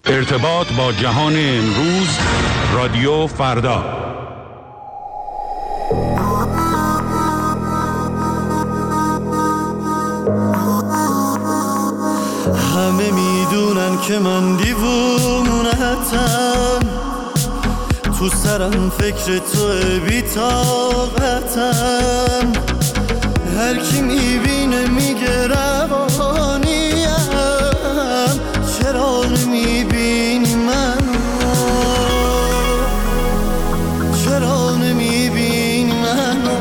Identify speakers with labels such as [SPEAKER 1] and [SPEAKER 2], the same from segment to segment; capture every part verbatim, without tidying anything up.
[SPEAKER 1] ارتباط با جهان امروز، رادیو فردا.
[SPEAKER 2] همه میدونن که من دیوونتم، تو سرم فکر توه بی‌طاقتم، هر کی میبینه میگه روانیم، چرا نمیبینی منو، چرا نمیبینی منو.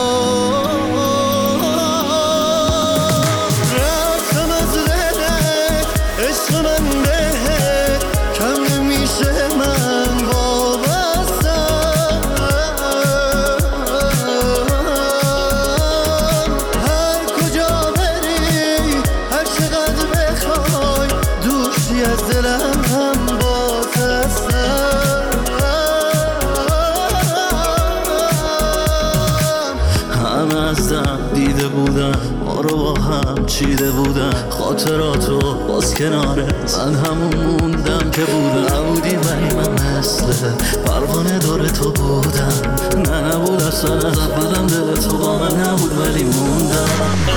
[SPEAKER 2] رفتم از دلت، عشق من بهت کم نمیشه، من وابستم، هر کجا بری هر چقدر بخوای دوشی از دلم هم باز هستم. همه از دم دیده بودم، ما رو با هم چیده بودم، خاطراتو باز کناره من همون موندم که بودم. نبودی ولی من مثل پروانه دور تو بودم، نه نبود اصلا از اولم دل تو با من نبود ولی موندم.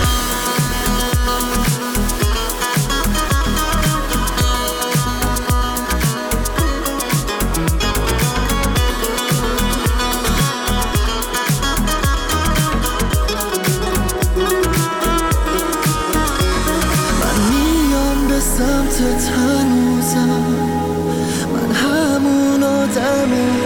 [SPEAKER 2] سمتت هنوزم، من همون آدم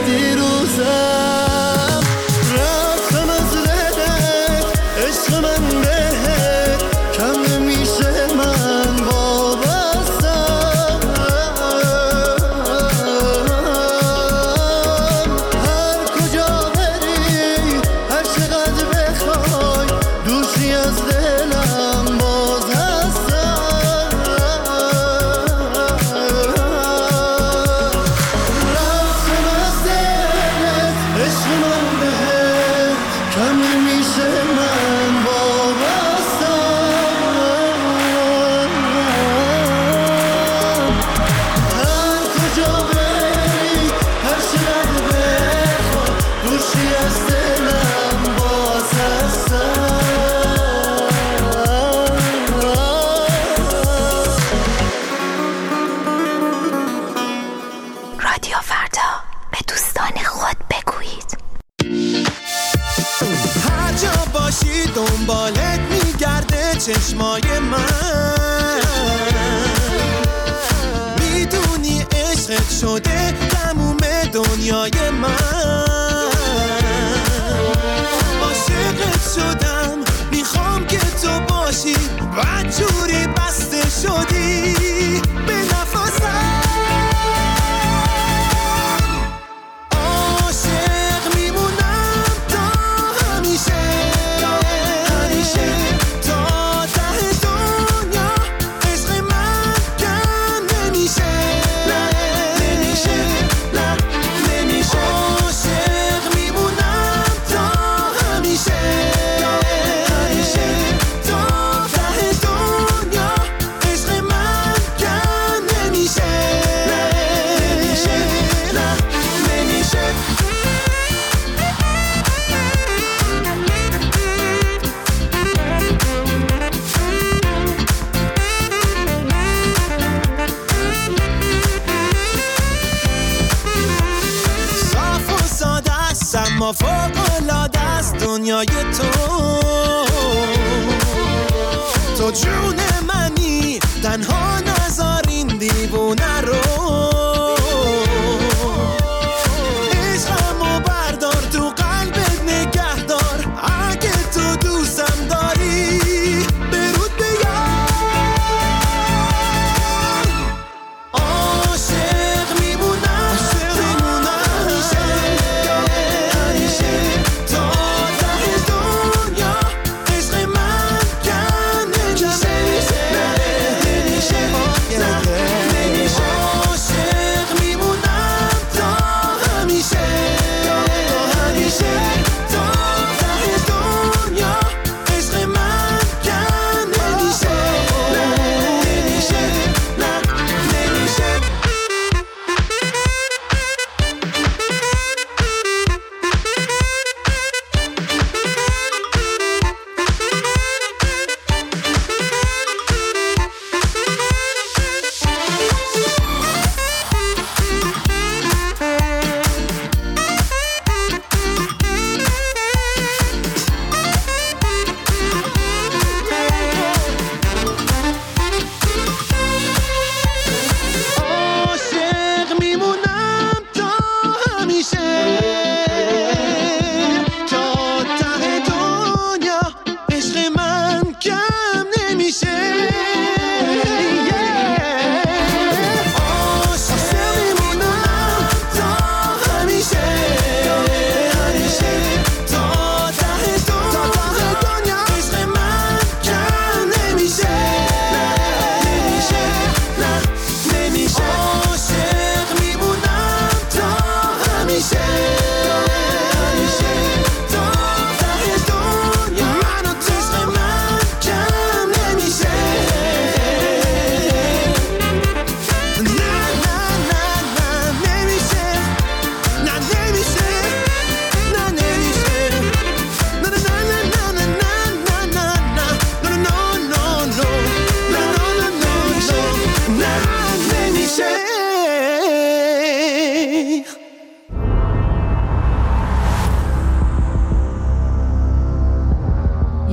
[SPEAKER 2] دیروزم. رفتم از دلت، عشق من بهت کم نمیشه، من وابستم، هر کجا بری هر چقدر بخوای دوشی از دلم باز هستم.
[SPEAKER 3] رادیو فردا، به دوستان خود بگویید.
[SPEAKER 4] هر جا باشی دنبالت میگرده چشمای من، میدونی عشقت شده تموم دنیای من. عاشقت شدم میخوام که تو باشی، بدجوری بسته شدی به نفسم. ما فوق‌العاده است دنیای تو، تو جون منی تنها نذار این دیوونه رو. عشقمو بردار تو قلبت نگه دار، اگه تو دوستم داری برود بیار. عاشق میمونم
[SPEAKER 2] نمیشه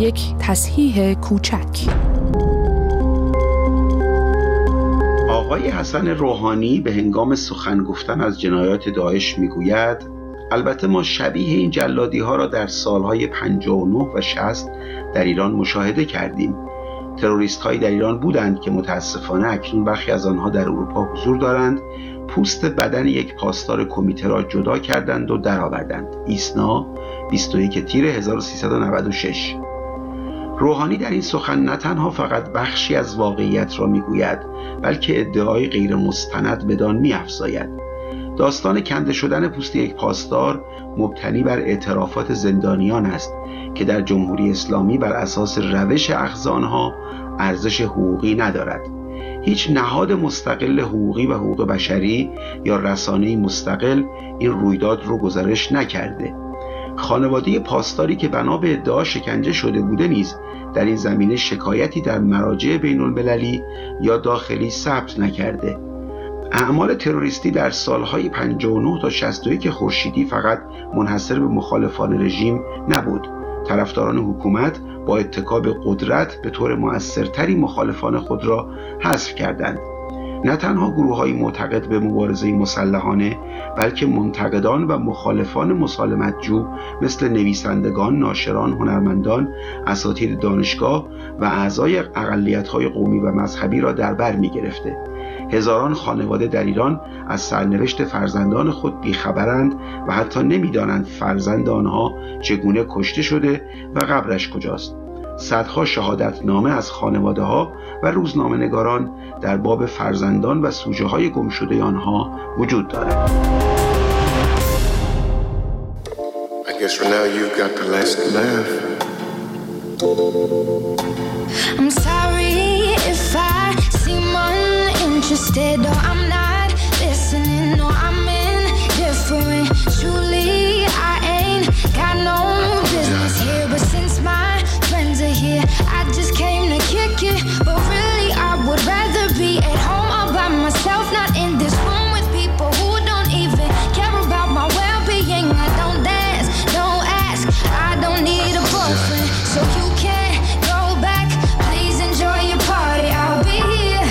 [SPEAKER 5] یک تصحیح کوچک.
[SPEAKER 6] آقای حسن روحانی به هنگام سخن گفتن از جنایات داعش میگوید: البته ما شبیه این جلادی ها را در سالهای پنجاه و نه و شصت در ایران مشاهده کردیم. تروریست هایی در ایران بودند که متاسفانه اکنون برخی از آنها در اروپا حضور دارند. پوست بدن یک پاسدار کمیته را جدا کردند و درآوردند. ایسنا بیست و یک تیر هزار و سیصد و نود و شش. روحانی در این سخن نه تنها فقط بخشی از واقعیت را میگوید، بلکه ادعای غیر مستند بدان می‌افزاید. داستان کنده شدن پوست یک پاسدار مبتنی بر اعترافات زندانیان است که در جمهوری اسلامی بر اساس روش اخذ آنها ارزش حقوقی ندارد. هیچ نهاد مستقل حقوقی و حقوق بشری یا رسانه‌ای مستقل این رویداد رو گزارش نکرده. خانواده پاسداری که بنا به ادعا شکنجه شده بوده نیز در این زمینه شکایتی در مراجع بین المللی یا داخلی ثبت نکرده. اعمال تروریستی در سالهای پنجاه و نه تا شصت و یک خورشیدی فقط منحصر به مخالفان رژیم نبود. طرفداران حکومت با اتکا به قدرت به طور مؤثرتری مخالفان خود را حذف کردند. نه تنها گروه‌های معتقد به مبارزه مسلحانه، بلکه منتقدان و مخالفان مسالمت‌جو مثل نویسندگان، ناشران، هنرمندان، اساتید دانشگاه و اعضای اقلیت‌های قومی و مذهبی را در بر می‌گرفته. هزاران خانواده در ایران از سرنوشت فرزندان خود بیخبرند و حتی نمی‌دانند فرزند آنها چگونه کشته شده و قبرش کجاست. صدها شهادتنامه از خانواده ها و روزنامه نگاران در باب فرزندان و سوژه های گم شده آنها وجود دارد.
[SPEAKER 7] I guess for now you've got the last laugh.
[SPEAKER 8] I'm sorry if I seem uninterested or I'm not listening or I'm indifferent. Truly I ain't got no business here, but since my friends are here, I just came to kick it. But really I would rather be at home all by myself, not in this room with people who don't even care about my well-being. I don't dance, don't ask, I don't need a boyfriend, so you can't go back. Please enjoy your party, I'll be here,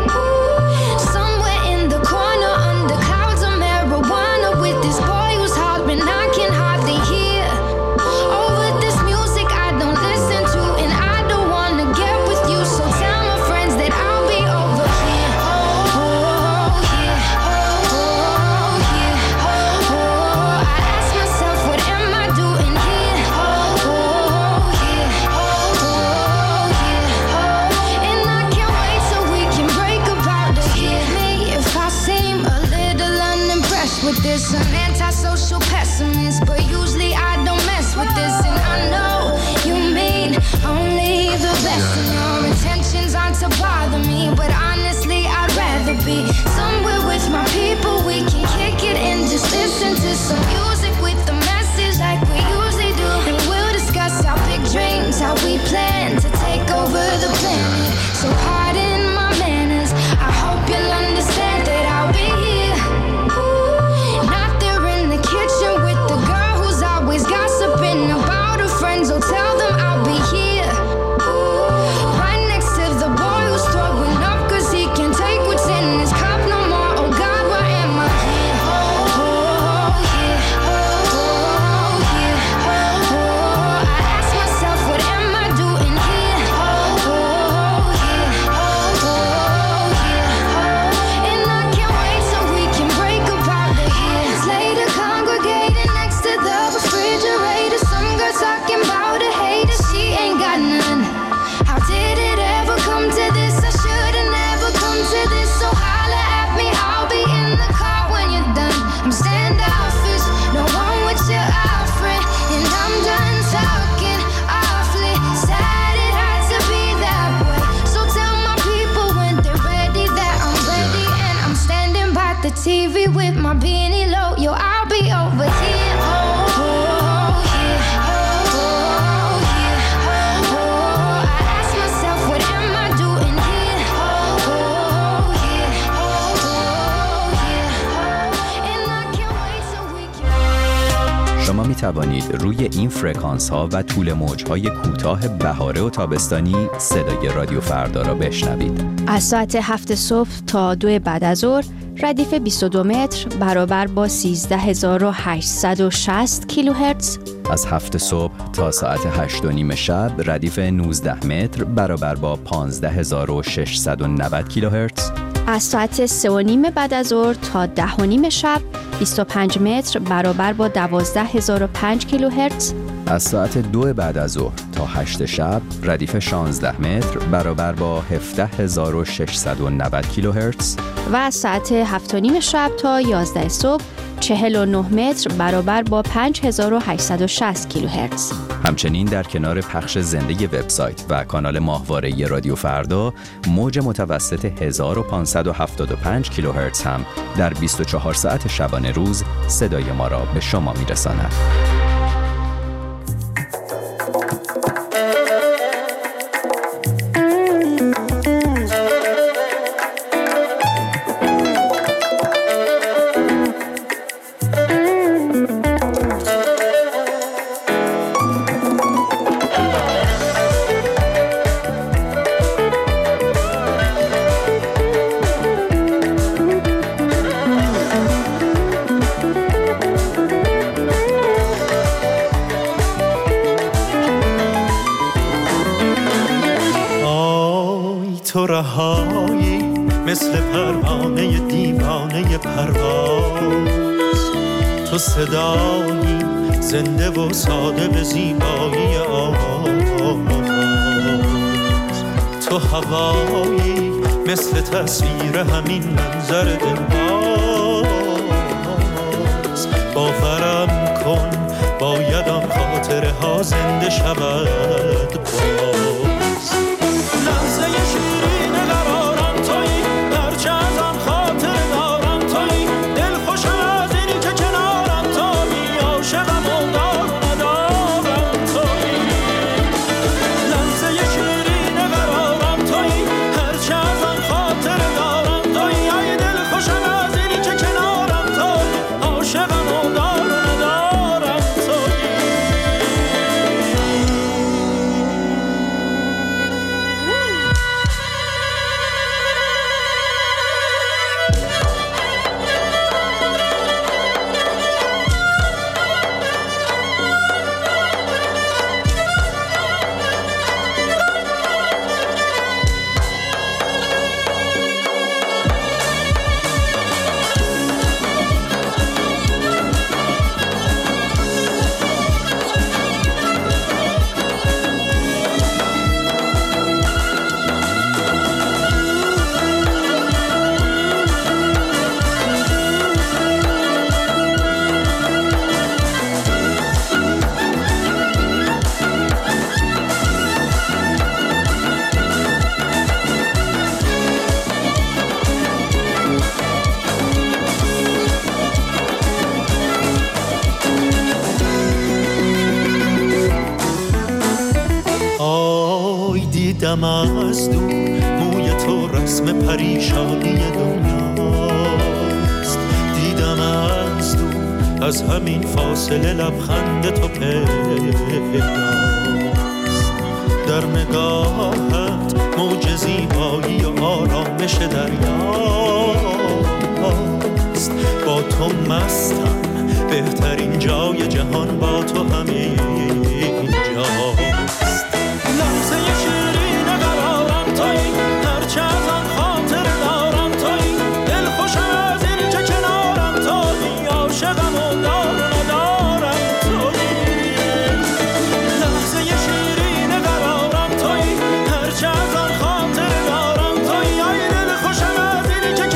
[SPEAKER 8] somewhere in the corner under clouds of marijuana with this boy who's hard but I can hardly hear. Over this music I don't listen to, and I don't wanna get with you, so tell my friends that I'll be over here. Oh, here, oh, here, oh, I ask myself, what am I doing here? Oh, here, oh, here, and I can't wait so we can break apart to hear me if I seem a little unimpressed with this. An antisocial pessimist, but usually I don't mess with this, and I know you mean only the best, and your intentions aren't to bother me, but honestly I'd rather be somewhere with my people. We can kick it and just listen to some music with the message like we usually do, and we'll discuss our big dreams, how we plan to take over the planet. So pardon my manners, I hope you'll understand that I'll be here, not there in the kitchen with the girl who's always gossiping about her friends. So tell them I'll be here, right next to the boy who's throwing up cause he can't take what's in his cup no more. Oh God, why am I here? Oh, here, oh, here, oh, I ask myself, what am I doing here? Oh, here, oh, here, and I can't wait so we can break apart the years later, congregating next to the refrigerator. Some girl talking about a hater, she ain't got none. How did it ever come to this? I should've never come to this. So holla at me, I'll be in the car when you're done. I'm standoffish, no one with your offering, and I'm done talking awfully. Sad it had to be that way. So tell my people when they're ready that I'm ready, and I'm standing by the T V with my beanie low. Yo, I'll be over here. Oh, here, oh, here, oh, I ask myself, what am I doing here? Oh, here, oh, here, and I can't wait so we can.
[SPEAKER 9] شما می توانید روی این فرکانس ها و طول موج های کوتاه بهاره و تابستانی صدای رادیو فردا را بشنوید.
[SPEAKER 5] از ساعت هفت صبح تا دو بعد از ظهر ردیف بیست و دو متر برابر با سیزده هزار و هشتصد و شصت کیلوهرتز.
[SPEAKER 9] از هفت صبح تا ساعت هشت و نیم شب ردیف نوزده متر برابر با پانزده هزار و ششصد و نود کیلوهرتز.
[SPEAKER 5] از ساعت سه و نیم بعد از ظهر تا ده و نیم شب بیست و پنج متر برابر با دوازده هزار و پنج کیلوهرتز.
[SPEAKER 9] از ساعت دو بعد از ظهر تا هشت شب ردیف شانزده متر برابر با هفده هزار و ششصد و نود کیلوهرتز.
[SPEAKER 5] و از ساعت هفت و نیم شب تا یازده صبح چهل و نه متر برابر با پنج هزار و هشتصد و شصت کیلوهرتز.
[SPEAKER 9] همچنین در کنار پخش زنده وبسایت و کانال ماهواره رادیو فردا، موج متوسط هزار و پانصد و هفتاد و پنج کیلوهرتز هم در بیست و چهار ساعت شبانه روز صدای ما را به شما میرساند.
[SPEAKER 4] تو رهایی مثل پروانه دیوانه پرواز، تو صدایی زنده و ساده به زیبایی آواز، تو هوایی مثل تصویر همین منظر دلباز. باورم کن باید آن خاطره ها زنده شود باز. لحظه شیرین قرارم تویی، هرچه از آن خاطر دارم تویی، دل خوشم از اینی که کنارم تویی، عاشقم و دار ندارم تویی. لحظه شیرین قرارم تویی، هرچه از آن خاطر دارم تویی، ای دل خوشم از اینی که کنارم تویی، عاشقم و دار ندارم تویی. دیدم از دور موی تو رسم پریشانی دنیاست، دیدم از دور از همین فاصله لبخند تو پیداست، در نگاهت موج زیبایی و آرامش دریاست. با تو مستم، بهترین جای جهان با تو همین جاست. لحظه شیرین قرارم تویی، هرچه از آن خاطر دارم تویی، دل خوشم از این که کنارم تویی، عاشقم و دار ندارم تویی. لحظه شیرین قرارم تویی، هرچه از آن خاطر دارم تویی، ای دل خوشم از این که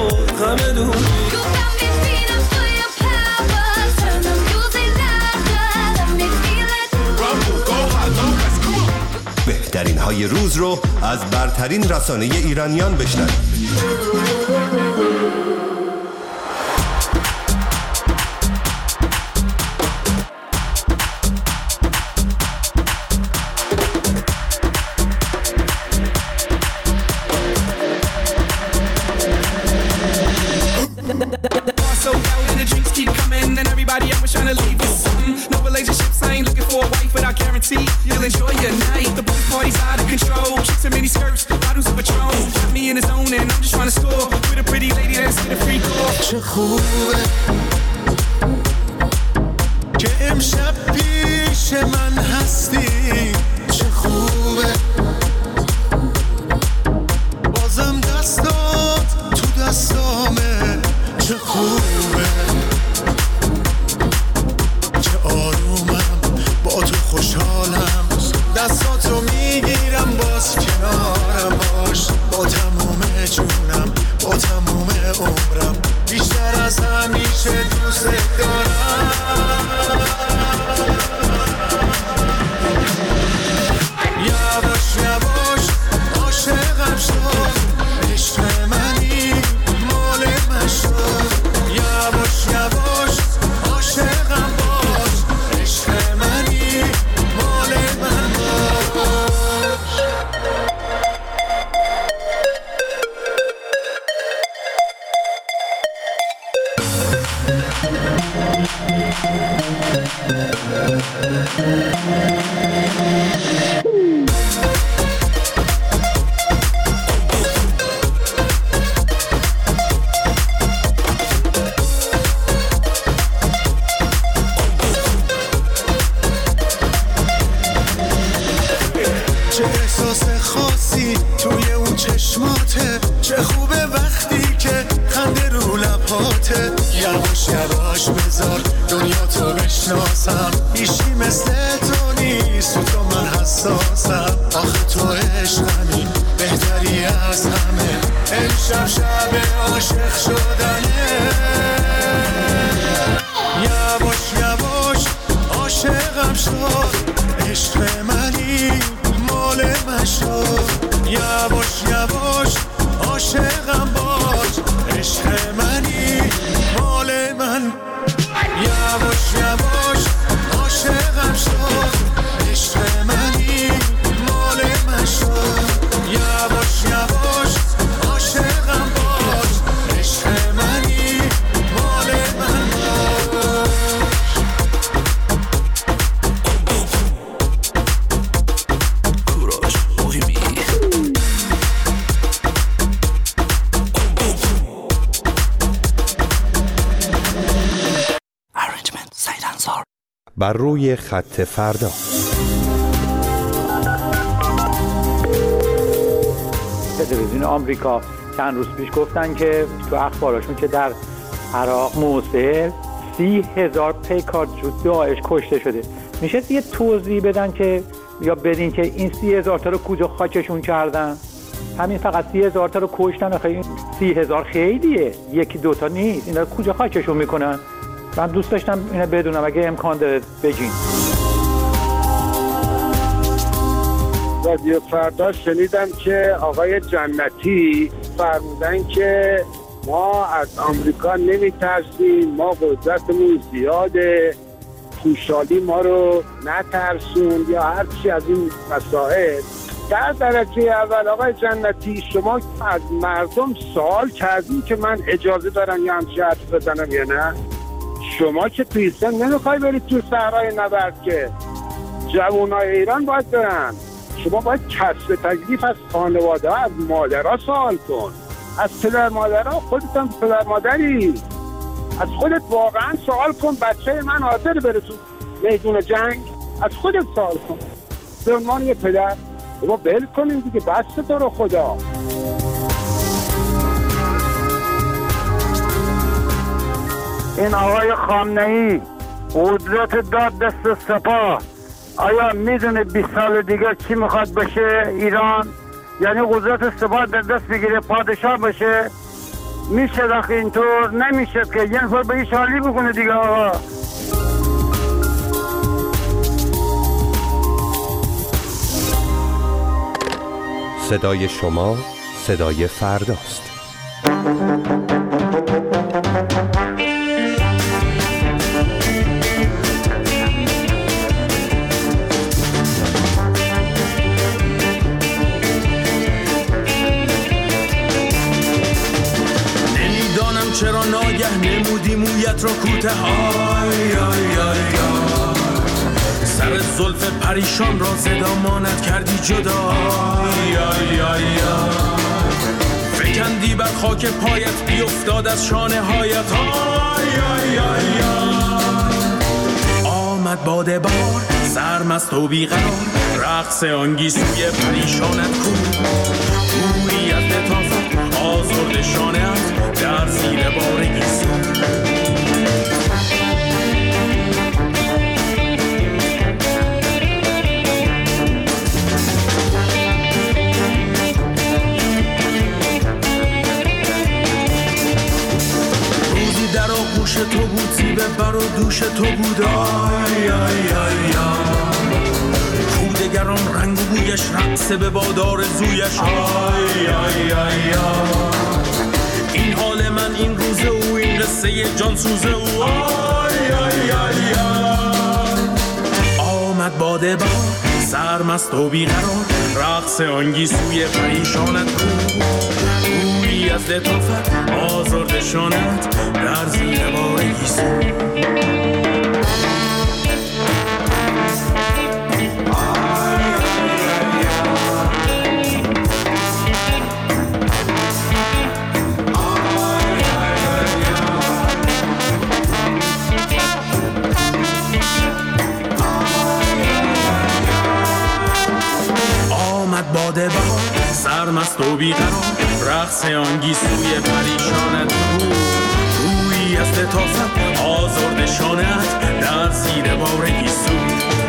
[SPEAKER 4] غم دونی.
[SPEAKER 10] بهترین های روز رو از برترین رسانه ایرانیان بشنوید.
[SPEAKER 11] You'll enjoy your night. The pool party's out of control. Chicks in mini skirts, bottles of Patron. Got me in the zone and I'm just trying to score with a pretty lady that's get a free call.
[SPEAKER 12] چه خوبه که امشب پیش من هستی. چه خوبه بازم دستات تو دستامه. چه خوبه که آرومم با تو خوشحالم. دستاتو میگیرم باز کنارم باش. با تموم جونم با تموم عمرم بیشتر از همیشه دوست دارم. یواش یواش عاشقم شد. عشق منی مال من شد. یواش یواش عاشقم باش. عشق منی مال من باش. چه احساس خاصی توی اون چشماته. چه خوبه وقتی که خنده رو لباته. یواش یواش بذار دنیا تو بشناسم. هیچی مثل تو نیست و تو من حساسم. آخه تو عشقمی بهتری از همه. امشب شب عاشق شدنه. یواش یواش عاشقم شد. عشق منی مال من شد. یواش یواش عاشقم باش. عشق منی مال من. یواش یواش عاشقم شد. عشق منی مال من شد. یواش یواش عاشقم باش. عشق منی مال من باش.
[SPEAKER 10] بر روی خط فردا.
[SPEAKER 13] تلویزیون آمریکا چند روز پیش گفتن که تو اخبارشون که در عراق موصل سی هزار پیکارجو داعش کشته شده. میشه یه توضیح بدن که یا بدین که این سی هزار تا رو کجا خاکشون کردن؟ همین فقط سی هزار تا رو کشتن. خیلی سی هزار خیلیه، یکی دوتا نیست. اینا رو کجا خاکشون میکنن؟ من دوست داشتم اینو بدونم اگه امکان داره بگین.
[SPEAKER 14] رادیو فردا شنیدم که آقای جنتی فرمودن که ما از آمریکا نمیترسیم، ما قدرتمون زیاده، خوشحالی ما رو نترسون یا هر چی از این مسائل. در درجه اول آقای جنتی شما از مردم سوال کردین که من اجازه دارم یا همچی حرف بزنم یا نه؟ شما که توی سن نمیخوای برید تو صحرای نبرد که جوانای ایران باید برن. شما باید کسب تکلیف از خانواده ها، از مادرها سوال کن، از پدر مادرها. خودت هم پدر مادری، از خودت واقعا سوال کن. بچه من حاضر بره تو میدون جنگ؟ از خودت سوال کن به عنوان یه پدر. ما بل کنیم دیگه، بسته تو رو خدا.
[SPEAKER 15] این آقای خامنه‌ای قدرت داد دست سپاه. آیا میدونه بیست سال دیگه چی میخواد بشه ایران؟ یعنی قدرت سپاه در دست بگیره، پادشاه بشه؟ میشه وقتی اینطور نمیشه که یه نفر به ایش حالی بکنه دیگه آقا.
[SPEAKER 10] صدای شما صدای فرداست.
[SPEAKER 4] نمیدانم چرا ناگه نمودی مویت را کوته آی آی آی آی سر زلف پریشان را زدا ماند کردی جدا آی آی آی آی فکندی بر خاک پایت بیفتاد از شانه هایت آی آی آی آی آمد باد بار سرمست و بیقرار رقص آنگیسوی پریشانت کو گویی از لطافت آزرد شانه‌ات در زیر بار گیسو در آغوش تو بود زیبه بر و دوش تو بود آی آی آی آی کودگران رنگ و بویش رقصه به بادار زویش آی آی آی آی این حال من این روزه و این قصه جانسوزه و آی آی آی آی آمد باده بار سرمست و بیقرار رقص آنگیسوی پریشانت کو گویی از لطافت آزرد شانت در زیر بار گیسو باده بار سرمست و بیقرار رقص آنگیسوی پریشانت کو گویی از لطافت آزرد شانت در زیر بار گیسو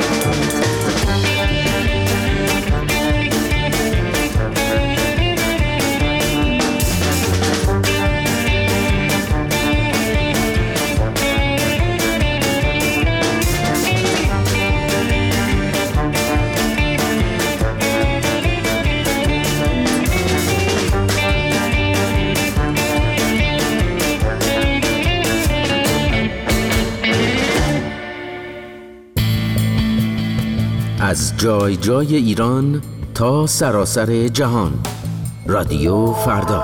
[SPEAKER 16] از جای جای ایران تا سراسر جهان رادیو فردا.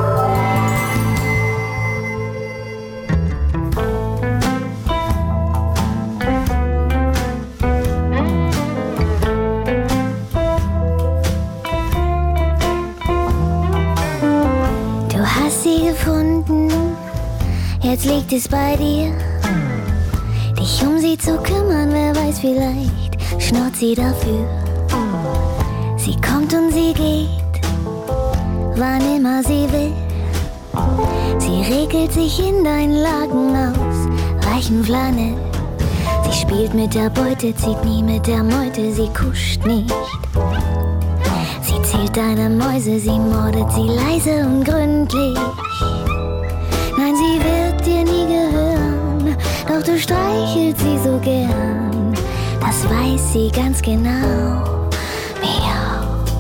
[SPEAKER 17] Du hast sie gefunden, jetzt liegt es bei dir, dich um sie zu kümmern, wer weiß, vielleicht schnurrt sie dafür. Sie kommt und sie geht, wann immer sie will. Sie regelt sich in deinen Laken aus weichem Flanell. Sie spielt mit der Beute, zieht nie mit der Meute, sie kuscht nicht. Sie zählt deine Mäuse, sie mordet sie leise und gründlich. Nein, sie wird dir nie gehören, doch du streichelst sie so gern. Das weiß sie ganz genau. Miau.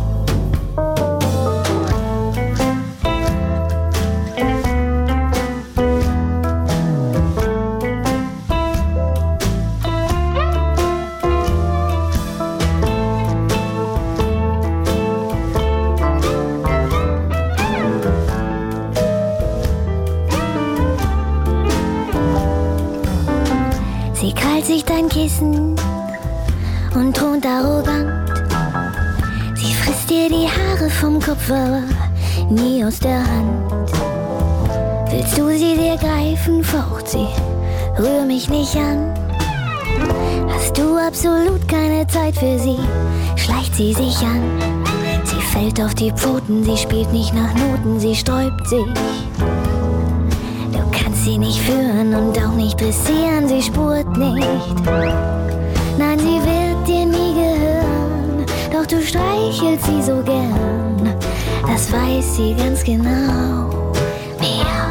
[SPEAKER 17] Sie krallt sich dein Kissen und thront arrogant. Sie frisst dir die Haare vom Kopf, aber nie aus der Hand. Willst du sie dir greifen, faucht sie, rühr mich nicht an. Hast du absolut keine Zeit für sie, schleicht sie sich an. Sie fällt auf die Pfoten, sie spielt nicht nach Noten, sie sträubt sich. Du kannst sie nicht führen und auch nicht dressieren, sie spurt nicht. Nein, sie wird dir nie gehören, doch du streichelst sie so gern. Das weiß sie ganz genau. Miau.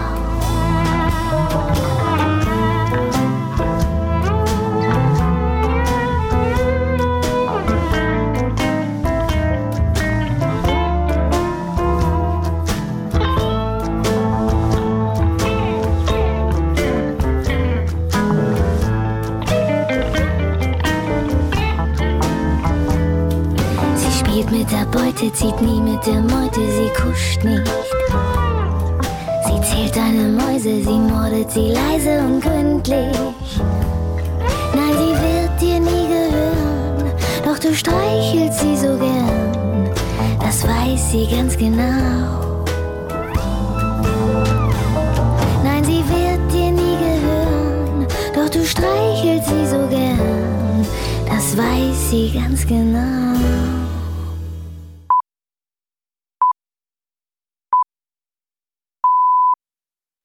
[SPEAKER 17] Wette zieht nie mit der Meute, sie kuscht nicht. Sie zählt deine Mäuse, sie mordet sie leise und gründlich. Nein, sie wird dir nie gehören, doch du streichelst sie so gern, das weiß sie ganz genau. Nein, sie wird dir nie gehören, doch du streichelst sie so gern, das weiß sie ganz genau.